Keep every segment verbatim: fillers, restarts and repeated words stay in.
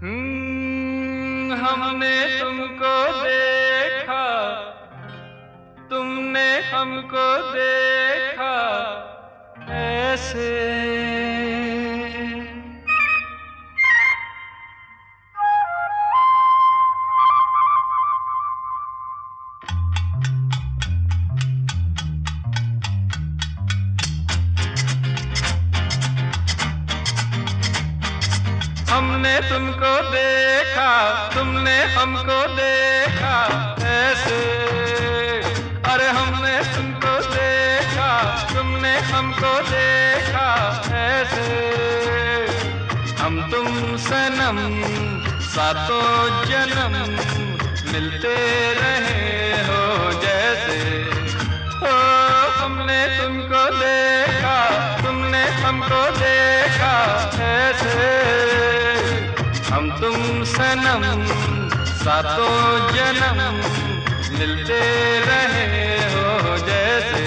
हम्म, हमने तुमको देखा, तुमने हमको देखा ऐसे। हमने तुमको देखा, तुमने हमको देखा ऐसे। अरे हमने तुमको देखा, तुमने हमको देखा ऐसे। हम तुम सनम सातों जन्म मिलते रहे हो जैसे। ओ हमने तुमको देखा, तुमने हमको देखा ऐसे। हम तुम सनम सातों जन्म मिलते रहे हो जैसे।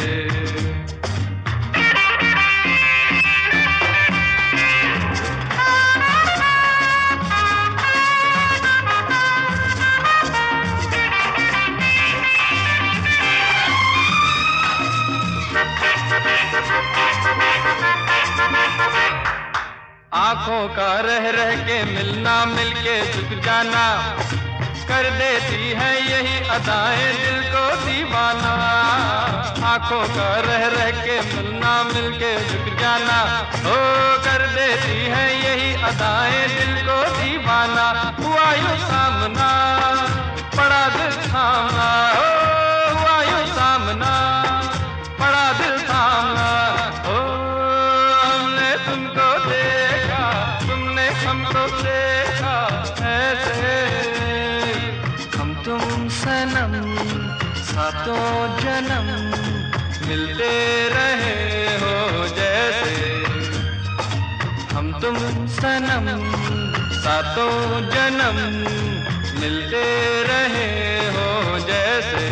आँखों का रह रह के मिलना, मिलके झुक जाना, कर देती है यही अदाएं दिल को दीवाना। आँखों का रह रह के मिलना, मिलके झुक जाना, ओ कर देती है यही अदाएं दिल को दीवाना। हुआ यूं सामना, पड़ा दिल थामना, ओ हुआ यूं सामना, पड़ा दिल थामना। ओ हमने तुमको देखा, तुमने हमको देखा ऐसे। हम तुम सनम सातों जन्म मिलते रहे हो जैसे। हम तुम सनम सातों जन्म मिलते रहे हो जैसे।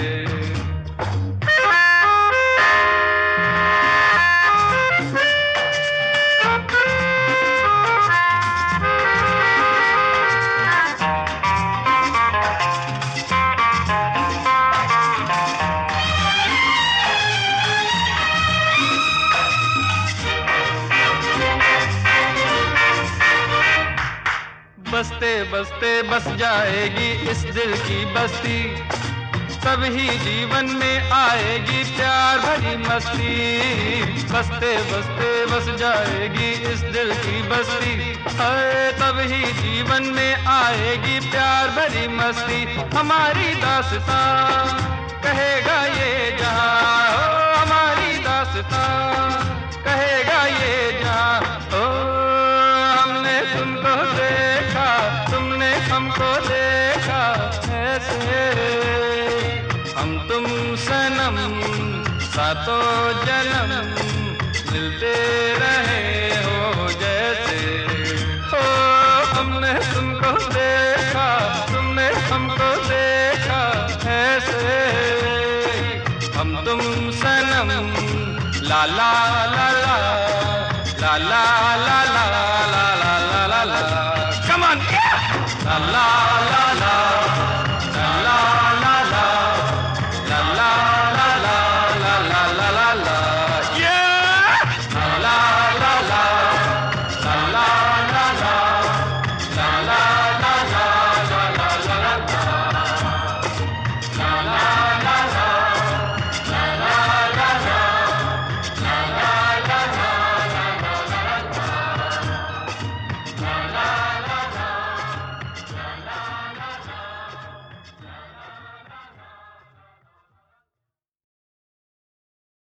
बसते बसते बस जाएगी इस दिल की बस्ती, तभी जीवन में आएगी प्यार भरी मस्ती। बसते बसते बस जाएगी इस दिल की बस्ती, है तभी जीवन में आएगी प्यार भरी मस्ती। हमारी दास्तां कहेगा ये जहां, ओ हमारी दास्तां कहेगा ये जहां। ओ हमने तुमको देखा, तुमने हमको देखा ऐसे। हम तुम सनम सातों जन्म मिलते रहे हो जैसे। ओ हमने तुमको देखा, तुमने हमको देखा ऐसे। हम तुम सनम ला ला ला ला ला ला ला ला ला ला ला ला। Come on, yeah! La la.